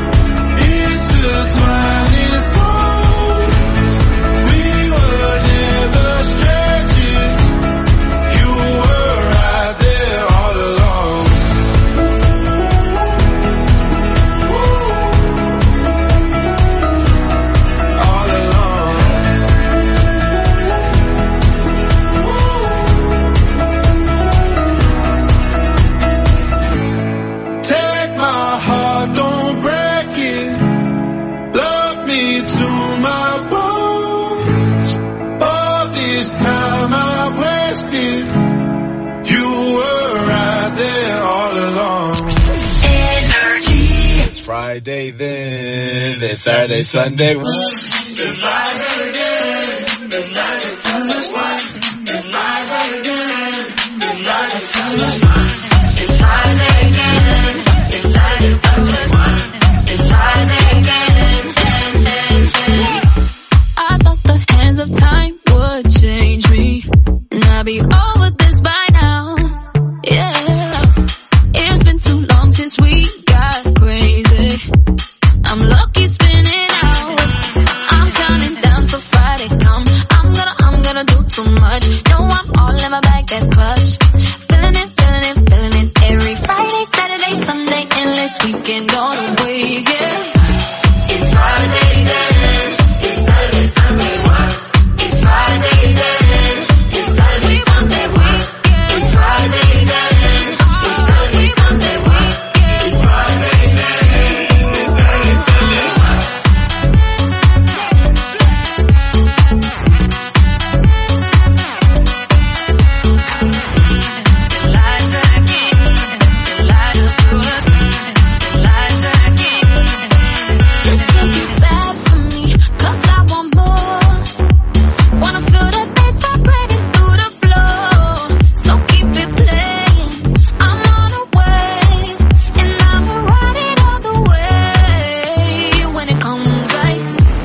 intertwining souls. We were never strangers. You were right there all along. All along. Take my heart, don't break it. Love me to my bones. All this time I've wasted. You were right there all along. Energy. It's Friday then, it's Saturday, Sunday. It's Friday again. It's Friday, Sunday. It's Friday again. It's Friday, Sunday. It's Friday again. It's Saturday, Sunday. It's Friday again. I thought the hands of time would change me, and I'd be over this by now. Yeah, it's been too long since we got crazy. I'm lucky spinning out. I'm counting down till Friday come. I'm gonna, I'm gonna do too much. No, I'm all in my bag, that's clutch. Feeling it, feeling it, feeling it. Every Friday, Saturday, Sunday, endless weekend on the way, yeah. It's Friday then. It's Saturday, Sunday. It's Friday then. It's Saturday, Sunday. It's Friday then. It's Saturday, Sunday. It's Friday then. It's Saturday, Sunday. This could be bad for me, 'cause I want more. Wanna feel the bass vibrating through the floor. So keep it playing. I'm on a wave, and I'ma ride it all the way. When it comes like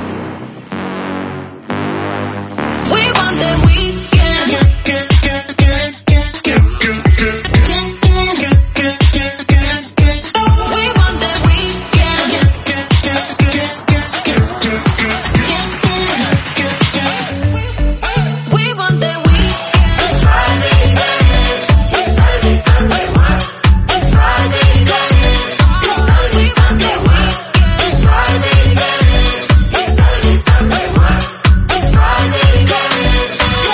we want that weekend. We want that weekend. We want that weekend. It's Friday then. It's Saturday, Sunday. It's Friday then. It's Saturday, Sunday. It's Friday then. It's Saturday, Sunday. It's Friday then.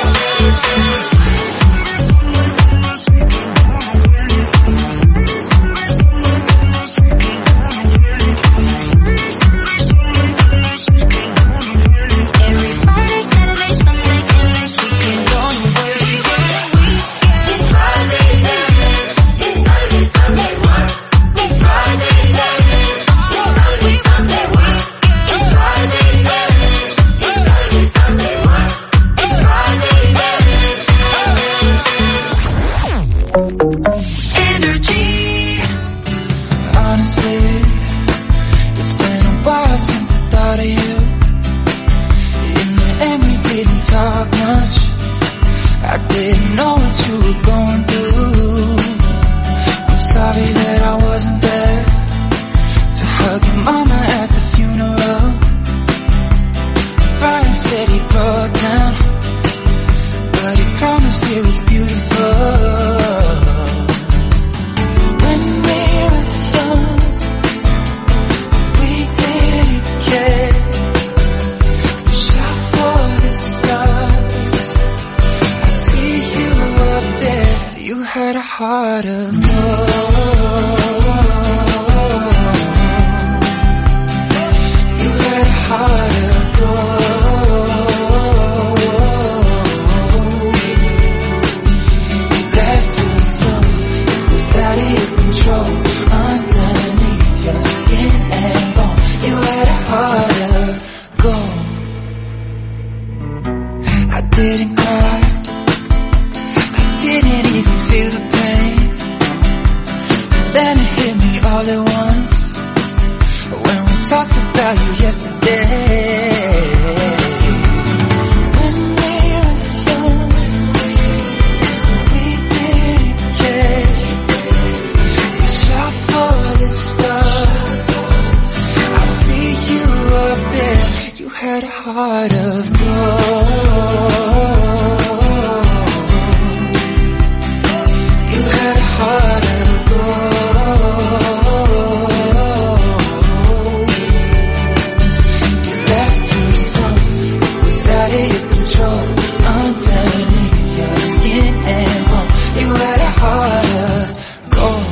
didn't talk much. I didn't know what you were going through. I'm sorry that I wasn't there to hug your mama at the funeral. Brian said he broke down, but he promised it was beautiful. When we were young, we didn't care. We shot for the stars. I see you up there. You had a heart of gold. You had a heart of gold. You left too soon. It was out of your control. Underneath your skin and bone, you had a heart of gold. I didn't cry, I didn't even feel the pain. Then it hit me all at once when we talked about you yesterday. When we were young, we didn't care. We shot for the stars. I see you up there. You had a heart of gold. You had a heart of gold. You left too soon. It was out of your control. Underneath your skin and bone, you had a heart of gold.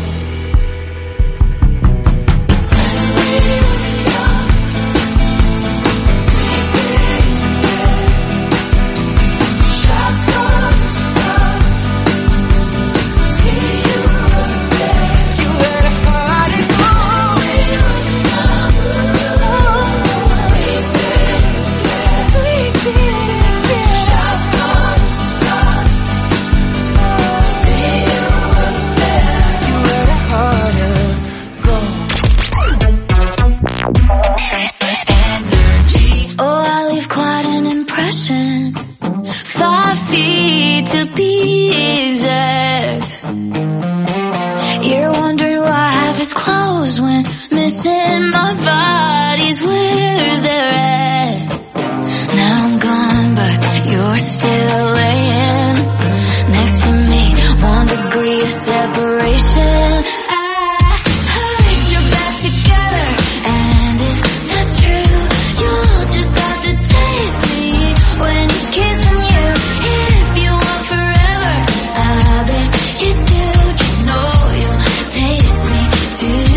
Oh, I leave quite an impression. Five feet to be exact. You're wondering why half is closed when missing my body's where they're at. Now I'm gone, but you're still laying next to me. One degree of separation. I heard you're back together, and if that's true, you'll just have to taste me when he's kissing you. If you want forever, I bet you do. Just know you'll taste me too.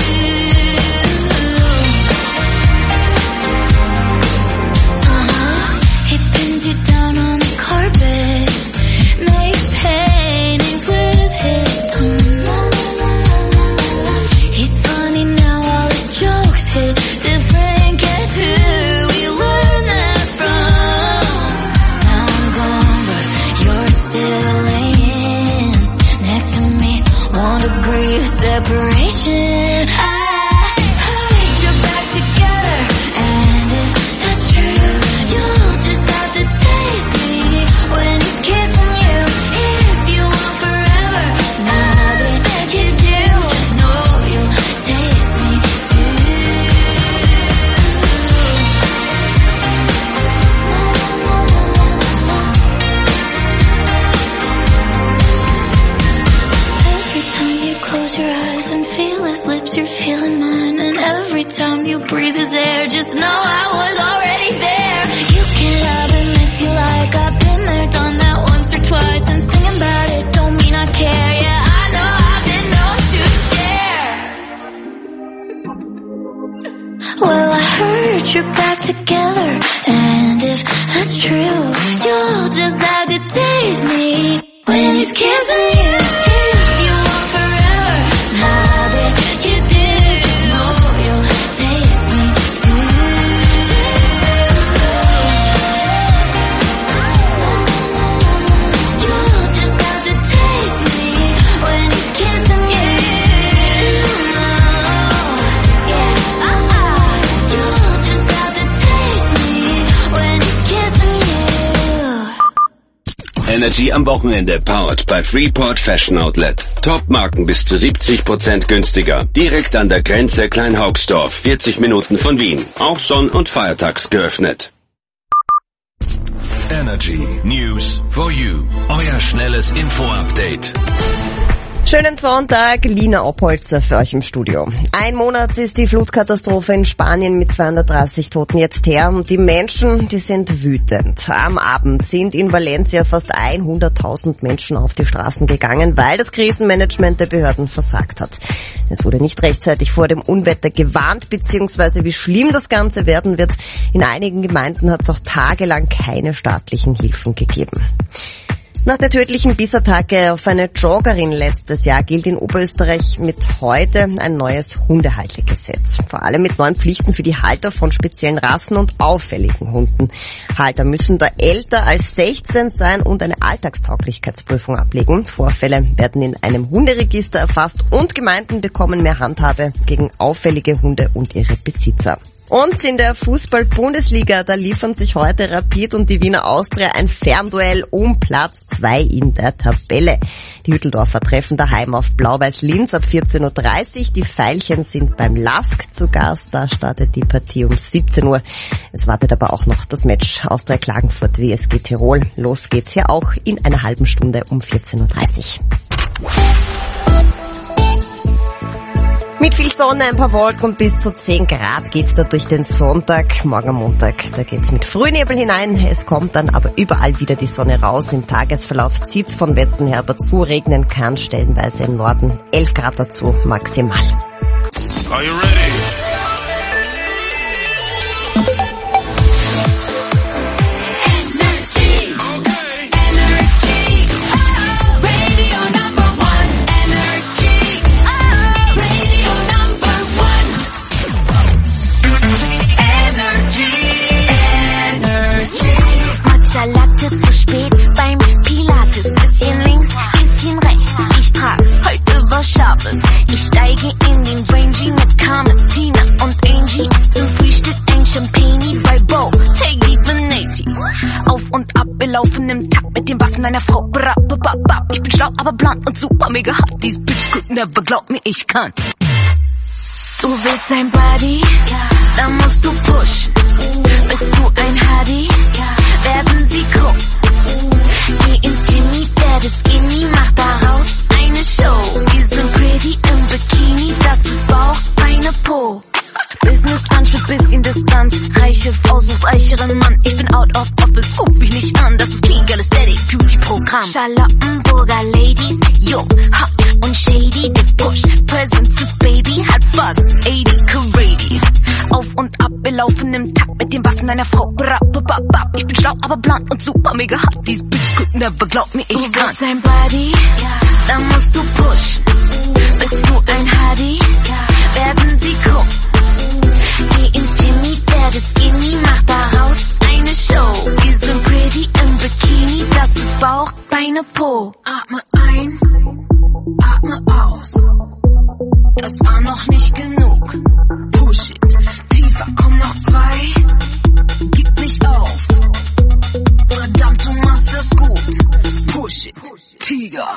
Uh-huh. He pins you down on the carpet, makes paintings with his tongue. He's funny now, all his jokes hit different. Guess who we learned that from? Now I'm gone, but you're still laying next to me. One degree of separation. I heard you're back together, and if that's true, you'll just have to taste me when he's kissing you. If you want forever, now that you do, just know you'll taste me too. Every time you close your eyes and feel his lips, you're feeling mine. And every time you breathe his air, just know I was already there. You can have him if you like. I've been there, done that once or twice. And singing about it don't mean I care. Yeah, I know I've been known to share. Well, I heard you're back together, and if that's true, you'll just have to taste me when he's kissing you. If you want forever, now that you do, just know you'll taste me too. You'll just have to taste me when he's kissing you. Yeah, uh-uh. You'll just have to taste me when he's kissing you. Energy am Wochenende, powered by Freeport Fashion Outlet. Top-Marken bis zu siebzig Prozent günstiger. Direkt an der Grenze Kleinhaugsdorf, vierzig Minuten von Wien. Auch sonn- und feiertags geöffnet. Energy News for You. Euer schnelles Info-Update. Schönen Sonntag, Lina Oppolzer für euch im Studio. Ein Monat ist die Flutkatastrophe in Spanien mit zweihundertdreißig Toten jetzt her und die Menschen, die sind wütend. Am Abend sind in Valencia fast hunderttausend Menschen auf die Straßen gegangen, weil das Krisenmanagement der Behörden versagt hat. Es wurde nicht rechtzeitig vor dem Unwetter gewarnt, beziehungsweise wie schlimm das Ganze werden wird. In einigen Gemeinden hat es auch tagelang keine staatlichen Hilfen gegeben. Nach der tödlichen Bissattacke auf eine Joggerin letztes Jahr gilt in Oberösterreich mit heute ein neues Hundehaltegesetz. Vor allem mit neuen Pflichten für die Halter von speziellen Rassen und auffälligen Hunden. Halter müssen da älter als sechzehn sein und eine Alltagstauglichkeitsprüfung ablegen. Vorfälle werden in einem Hunderegister erfasst und Gemeinden bekommen mehr Handhabe gegen auffällige Hunde und ihre Besitzer. Und in der Fußball-Bundesliga, da liefern sich heute Rapid und die Wiener Austria ein Fernduell um Platz zwei in der Tabelle. Die Hütteldorfer treffen daheim auf Blau-Weiß Linz ab vierzehn Uhr dreißig. Die Veilchen sind beim Lask zu Gast. Da startet die Partie um siebzehn Uhr. Es wartet aber auch noch das Match Austria Klagenfurt W S G Tirol. Los geht's hier auch in einer halben Stunde um vierzehn Uhr dreißig. Mit viel Sonne, ein paar Wolken und bis zu zehn Grad geht's da durch den Sonntag. Morgen am Montag, da geht's mit Frühnebel hinein. Es kommt dann aber überall wieder die Sonne raus. Im Tagesverlauf zieht's von Westen her aber zu. Regnen kann stellenweise im Norden. elf Grad dazu maximal. Are you ready? Latte zu spät beim Pilates. Bisschen links, bisschen rechts. Ich trag heute was Scharfes. Ich steige in den Rangy mit Carmen, Tina und Angie. Zum Frühstück ein Champagne bei Bo, Taggy Venati. Auf und ab, wir laufen im Takt mit den Waffen einer Frau. Bra, bra, bra, bra. Ich bin schlau, aber blond und super mega hot. These bitches could never, glaub mir, ich kann. Du willst ein Buddy? Dann musst du pushen. Bist du ein Huddy? Werden sie gucken. Geh ins Jimmy, der das Skinny, mach daraus eine Show. Wir sind pretty im Bikini, das ist Bauch, Beine, Po. Business Lunch mit bisschen Distanz. Reiche Frau sucht reicheren Mann. Ich bin out of office, ruf mich nicht an. Das ist clean, girl, aesthetic, Beauty-Programm. Charlottenburger Ladies, yo, hot und shady. Das Push, Present fürs Baby, hat fast achtzig Carady. Auf und ab, wir laufen im Takt mit den Waffen einer Frau. Bra, bra, bra, bra. Ich bin schlau, aber blond und super mega hot. These bitches could never, glaub mir, ich du kann. Du ein Buddy, dann musst du pushen. Bist du ein Huddy, werden sie gucken. Geh ins Jimmy, der das Skinny, mach daraus eine Show. Wir sind pretty im Bikini, das ist Bauch, Beine, Po. Atme ein, atme aus. Das war noch nicht genug. Push it, tiefer, komm noch zwei. Gib mich auf. Verdammt, du machst das gut. Push it, Tiger.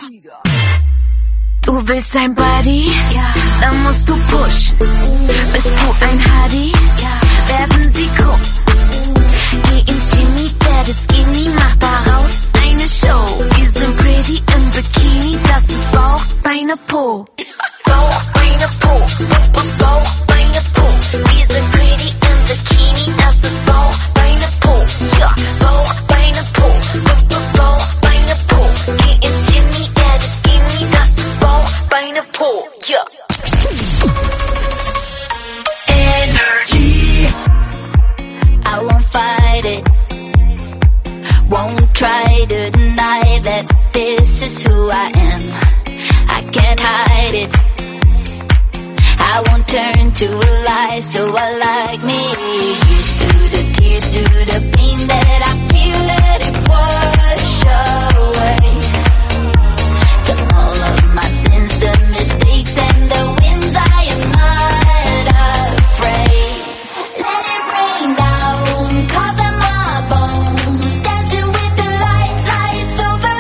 Du willst ein Buddy? Ja. Dann musst du pushen. Bist du ein Huddy? Ja. Werden sie gucken. Geh ins Jimmy, der das Skinny, mach daraus eine Show. Wir sind pretty im Bikini, das ist Bauch, Beine, Po. Bauch, Beine, Po. Bauch, Beine, Po. Wir sind pretty im Bikini, das ist Bauch, Beine, Po. Ja, Bauch, Beine, Po. Bauch, Beine, Po. Geh ins Jimmy, der das Skinny, das ist Bauch, Beine, Po. Ja. Energy. I won't fight it. Won't try to deny that this is who I am. I can't hide it. I won't turn to a lie, so I like me. Here's to the tears, to the pain that I feel, let it wash away. To all of my sins, the mistakes and the wins, I am not afraid. Let it rain down, cover my bones, dancing with the light, lights over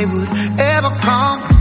would ever come